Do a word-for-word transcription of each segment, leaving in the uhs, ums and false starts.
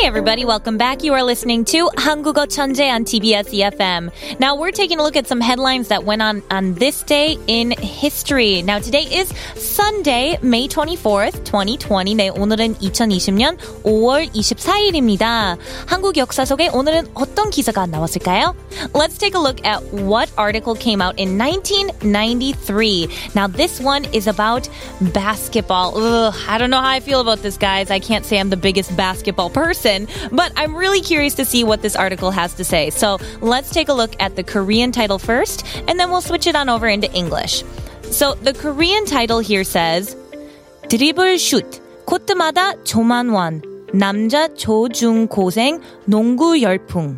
everybody, welcome back. You are listening to 한국어 천재 on T B S E F M. Now we're taking a look at some headlines that went on on this day in history. Now today is Sunday, May twenty-fourth, twenty twenty. 네, 오늘은 이천이십 년 오월 이십사일입니다. 한국 역사 속에 오늘은 어떤 기사가 나왔을까요? Let's take a look at what article came out in nineteen ninety-three. Now this one is about basketball. Ugh, I don't know how I feel about this, guys. I can't say I'm the biggest basketball person, but I'm really curious to see what this article has to say. So let's take a look at the Korean title first, and then we'll switch it on over into English. So the Korean title here says, 드리블 슛, 코트마다 조만원, 남자 초중 고생, 농구 열풍.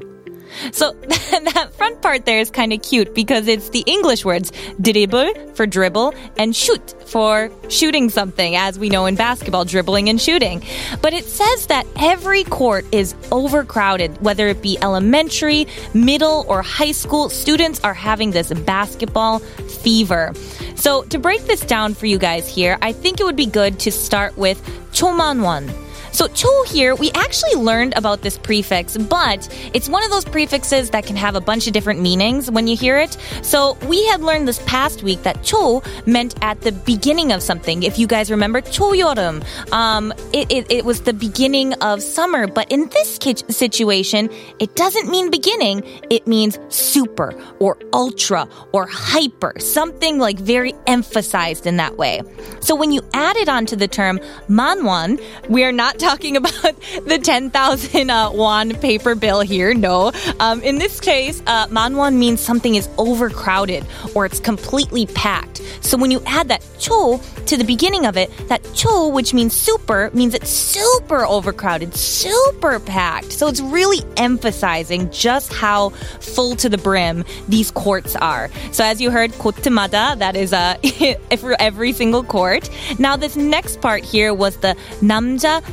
So that front part there is kind of cute because it's the English words dribble for dribble and shoot for shooting something, as we know in basketball, dribbling and shooting. But it says that every court is overcrowded, whether it be elementary, middle, or high school. Students are having this basketball fever. So to break this down for you guys here, I think it would be good to start with 초만원. So 초 here, we actually learned about this prefix, but it's one of those prefixes that can have a bunch of different meanings when you hear it. So we had learned this past week that 초 meant at the beginning of something. If you guys remember, 초여름, um, it, it, it was the beginning of summer. But in this situation, it doesn't mean beginning. It means super or ultra or hyper, something like very emphasized in that way. So when you add it onto the term 만원, we are not talking about the ten thousand uh, won paper bill here. No. Um, in this case, uh, 만원 means something is overcrowded or it's completely packed. So when you add that 초 to the beginning of it, that 초, which means super, means it's super overcrowded, super packed. So it's really emphasizing just how full to the brim these courts are. So as you heard, 코트마다, that is uh, for every single court. Now this next part here was the 남자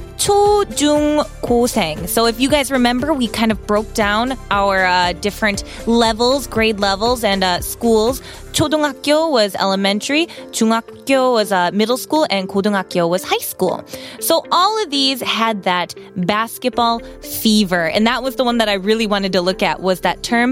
초중 고생. So if you guys remember, we kind of broke down our uh, different levels, grade levels, and uh, schools. 초등학교 was elementary, 중학교 was uh, middle school, and 고등학교 was high school. So all of these had that basketball fever, and that was the one that I really wanted to look at, was that term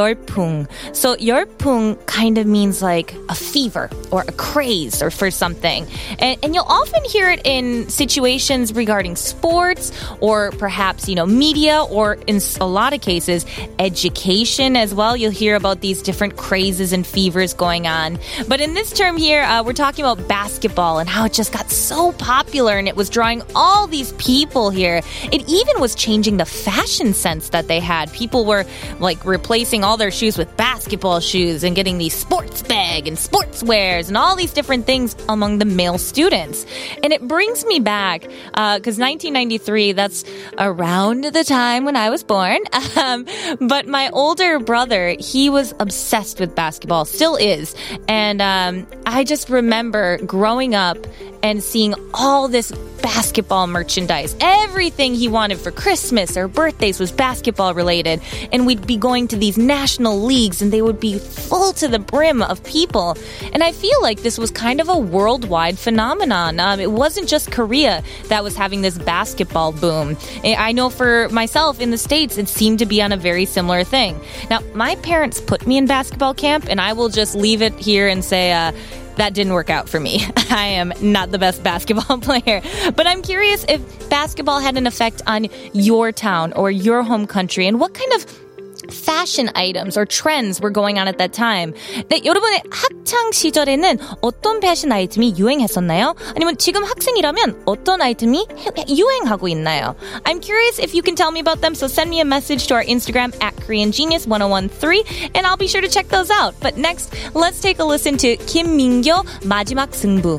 열풍. So 열풍 kind of means like a fever or a craze or for something. And, and you'll often hear it in situations regarding sports or perhaps, you know, media, or in a lot of cases, education as well. You'll hear about these different crazes and fevers going on. But in this term here, uh, we're talking about basketball and how it just got so popular and it was drawing all these people here. It even was changing the fashion sense that they had. People were like replacing all their shoes with basketball shoes and getting these sports bag and sportswears and all these different things among the male students. And it brings me back because uh, nineteen ninety-three, that's around the time when I was born. Um, but my older brother, he was obsessed with basketball, still is. And um, I just remember growing up and seeing all this basketball merchandise. Everything he wanted for Christmas or birthdays was basketball related. And we'd be going to these national leagues and they would be full to the brim of people. And I feel like this was kind of a worldwide phenomenon. Um, it wasn't just Korea that was having this basketball boom. I know for myself in the States, it seemed to be on a very similar thing. Now, my parents put me in basketball camp, and I will just leave it here and say, uh, that didn't work out for me. I am not the best basketball player. But I'm curious if basketball had an effect on your town or your home country, and what kind of fashion items or trends were going on at that time. 네, 여러분의 학창 시절에는 어떤 패션 아이템이 유행했었나요? 아니면 지금 학생이라면 어떤 아이템이 유행하고 있나요? I'm curious if you can tell me about them, so send me a message to our Instagram at Korean Genius one oh one three, and I'll be sure to check those out. But next, let's take a listen to Kim Min-kyo, 마지막 승부.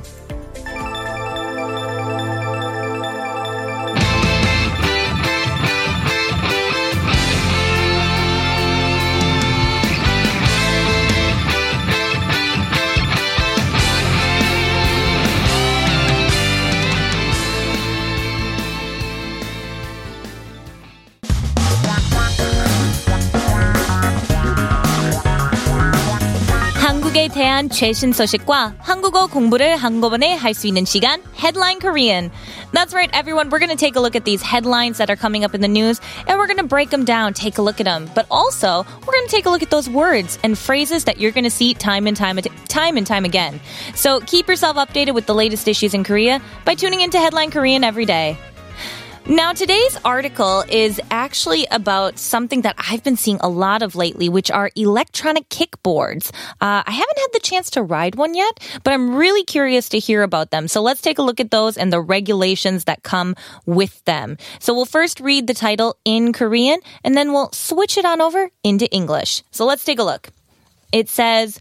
한국에 대한 최신 소식과 한국어 공부를 한꺼번에 할 수 있는 시간, Headline Korean. That's right, everyone. We're going to take a look at these headlines that are coming up in the news, and we're going to break them down, take a look at them. But also, we're going to take a look at those words and phrases that you're going to see time and time, time and time again. So keep yourself updated with the latest issues in Korea by tuning into Headline Korean every day. Now, today's article is actually about something that I've been seeing a lot of lately, which are electronic kickboards. Uh, I haven't had the chance to ride one yet, but I'm really curious to hear about them. So let's take a look at those and the regulations that come with them. So we'll first read the title in Korean, and then we'll switch it on over into English. So let's take a look. It says,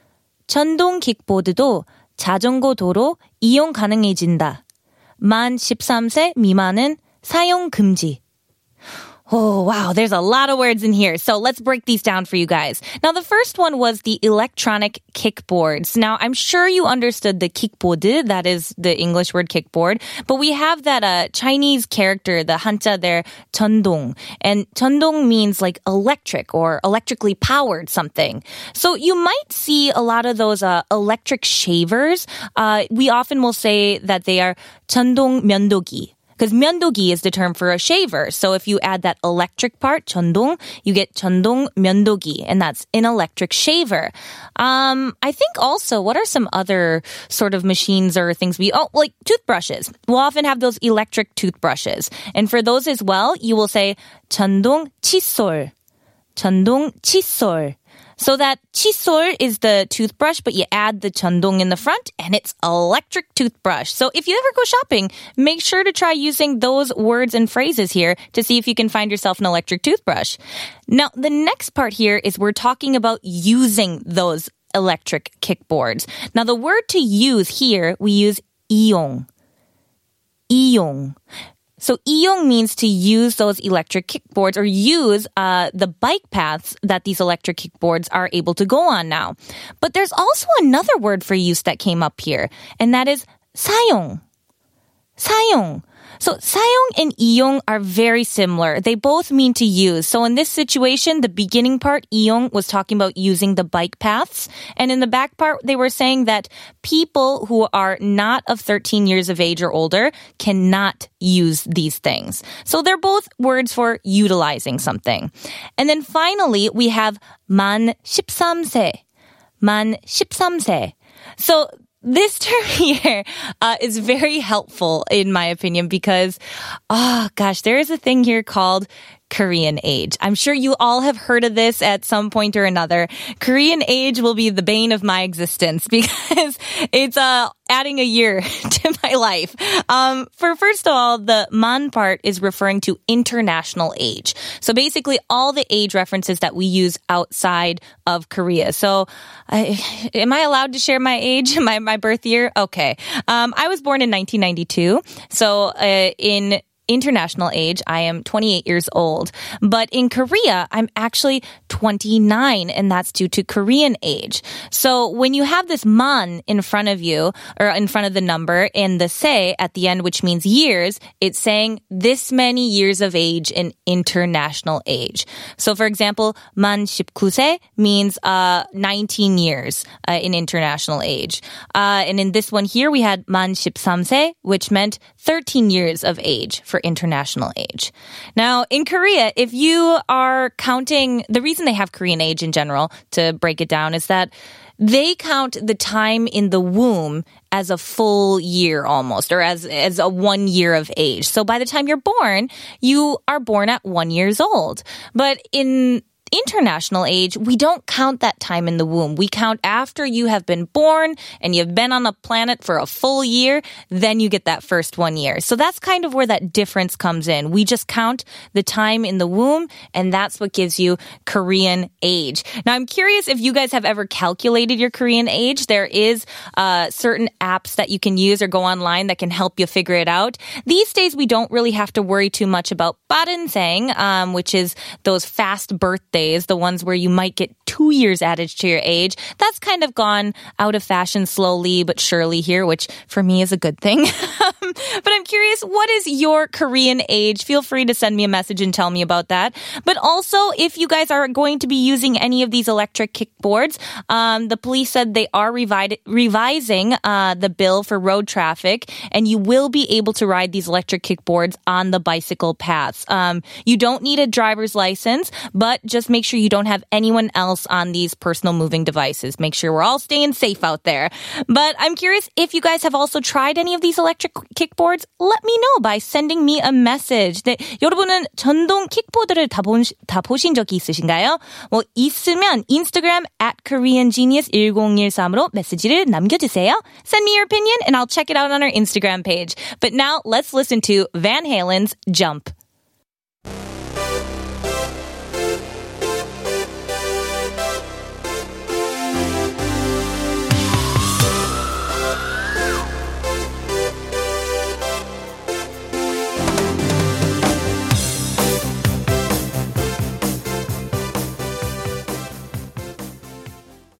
전동 킥보드도 자전거 도로 이용 가능해진다. 만 십삼 세 미만은 사용 금지. Oh, wow. There's a lot of words in here. So let's break these down for you guys. Now, the first one was the electronic kickboards. Now, I'm sure you understood the kickboard. That is the English word kickboard. But we have that uh, Chinese character, the hanja there, 전동. And 전동 means like electric or electrically powered something. So you might see a lot of those uh, electric shavers. Uh, we often will say that they are 전동 면도기. Because 면도기 is the term for a shaver. So if you add that electric part, 전동, you get 전동 면도기, and that's an electric shaver. Um, I think also, what are some other sort of machines or things we, oh, like toothbrushes. We'll often have those electric toothbrushes. And for those as well, you will say 전동 칫솔. 전동 칫솔. So that 칫솔 is the toothbrush, but you add the 전동 in the front, and it's electric toothbrush. So if you ever go shopping, make sure to try using those words and phrases here to see if you can find yourself an electric toothbrush. Now, the next part here is we're talking about using those electric kickboards. Now, the word to use here, we use 이용. 이용. So 이용 means to use those electric kickboards or use uh, the bike paths that these electric kickboards are able to go on now. But there's also another word for use that came up here, and that is 사용. 사용. So 사용 and 이용 are very similar. They both mean to use. So in this situation, the beginning part, 이용, was talking about using the bike paths. And in the back part, they were saying that people who are not of thirteen years of age or older cannot use these things. So they're both words for utilizing something. And then finally, we have 만 십삼 세. 만 십삼 세. So this term here uh, is very helpful, in my opinion, because, oh gosh, there is a thing here called Korean age. I'm sure you all have heard of this at some point or another. Korean age will be the bane of my existence because it's uh, adding a year to my life. Um, for first of all, the man part is referring to international age. So basically all the age references that we use outside of Korea. So uh, am I allowed to share my age, my, my birth year? Okay. Um, I was born in nineteen ninety-two. So uh, in international age, I am twenty-eight years old. But in Korea, I'm actually twenty-nine, and that's due to Korean age. So when you have this man in front of you, or in front of the number, and the se at the end, which means years, it's saying this many years of age in international age. So for example, 만 십구 세 means uh, nineteen years uh, in international age. Uh, and in this one here, we had 만 십삼 세, which meant thirteen years of age for international age. Now, in Korea, if you are counting, the reason they have Korean age in general, to break it down, is that they count the time in the womb as a full year almost, or as, as a one year of age. So by the time you're born, you are born at one years old. But in international age, we don't count that time in the womb. We count after you have been born and you've been on the planet for a full year, then you get that first one year. So that's kind of where that difference comes in. We just count the time in the womb, and that's what gives you Korean age. Now, I'm curious if you guys have ever calculated your Korean age. There is uh, certain apps that you can use or go online that can help you figure it out. These days, we don't really have to worry too much about 빠른생, um, which is those fast birthdays phase, the ones where you might get two years added to your age. That's kind of gone out of fashion slowly but surely here, which for me is a good thing. But I'm curious, what is your Korean age? Feel free to send me a message and tell me about that. But also, if you guys are going to be using any of these electric kickboards, um, the police said they are revi- revising uh, the bill for road traffic, and you will be able to ride these electric kickboards on the bicycle paths. Um, you don't need a driver's license, but just make sure you don't have anyone else on these personal moving devices. Make sure we're all staying safe out there. But I'm curious if you guys have also tried any of these electric kickboards. Let me know by sending me a message. 네, 여러분은 전동 킥보드를 다, 본, 다 보신 적이 있으신가요? 뭐 있으면 인스타그램 at koreangenius 일공일삼으로 메시지를 남겨주세요. Send me your opinion and I'll check it out on our Instagram page. But now let's listen to Van Halen's Jump.